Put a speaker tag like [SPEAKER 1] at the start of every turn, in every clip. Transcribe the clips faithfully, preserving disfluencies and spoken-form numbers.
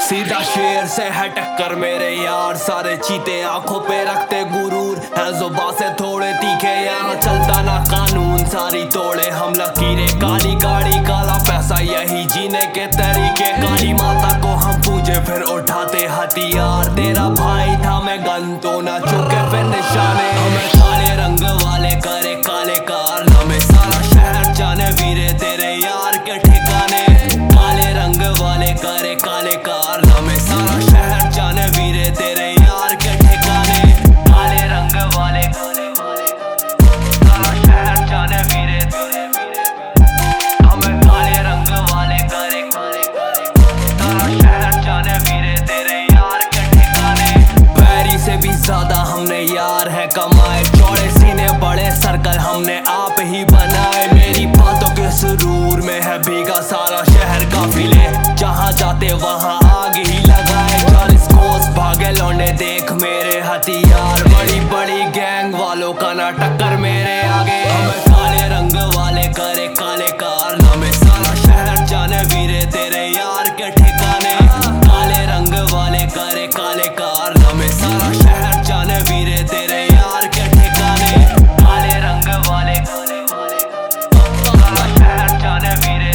[SPEAKER 1] सीधा शेर से है टक्कर मेरे यार, सारे चीते आंखों पे रखते गुरूर है, जुबान से थोड़े तीखे यहाँ चलता ना कानून, सारी तोड़े हम लकीरें, काली गाड़ी काला पैसा यही जीने के तरीके, काली माता को हम पूजे फिर उठाते हथियार, तेरा भाई था मैं गन तो ना चुके फिर निशाने, हमें काले रंग वाले करे काले कारनामे, सारा शहर जाने वीरे तेरे यार के ठिकाने, काले रंग वाले करे काले कारनामे, सारा शहर जाने वीरे तेरे यार के ठिकाने, काले रंग वाले सारा शहर जाने वीरे, हमें काले रंग वाले करे सारा शहर जाने वीरे तेरे यार के ठिकाने, पैरी से भी ज्यादा हमने यार है कमाए, चौड़े सीने बड़े सर्कल हमने आप ही बनाए, मेरी बातों के सुरूर में है भीगा सारा शहर काफिले, जहाँ जाते वहाँ आग ही लगाए, चालीस कोस भागे लौंडे देख मेरे हथियार, बड़ी बड़ी गैंग वालों का ना टक्कर मेरे आगे, हमें काले रंग वाले करे काले कारनामे, सारा शहर जाने वीरे तेरे यार के ठिकाने, काले रंग वाले करे काले कारनामे, सारा शहर जाने वीरे तेरे यार के ठिकाने, काले रंग वाले सारा शहर जाने वीरे,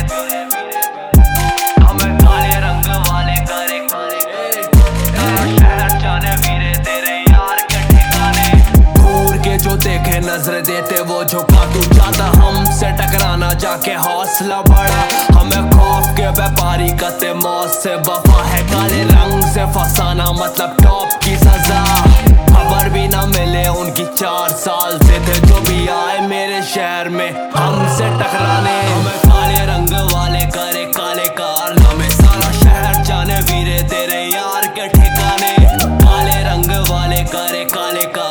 [SPEAKER 1] हमें काले रंग वाले करे सारा शहर जाने वीरे तेरे यार के ठिकाने, दूर के जो देखे नजर देते वो झुका, तू चाहता हमसे टकराना जाके हौसला बढ़ा, हमें खौफ के व्यापारी करते मौत से वफा है, काले रंग से फंसाना मतलब टॉप की सजा, खबर भी ना मिले उनकी चार साल से थे जो भी आए मेरे शहर में हमसे टकराने, हमें काले रंग वाले करे काले कारनामे, सारा शहर जाने वीरे तेरे यार के ठिकाने, काले रंग वाले करे काले कारनामे।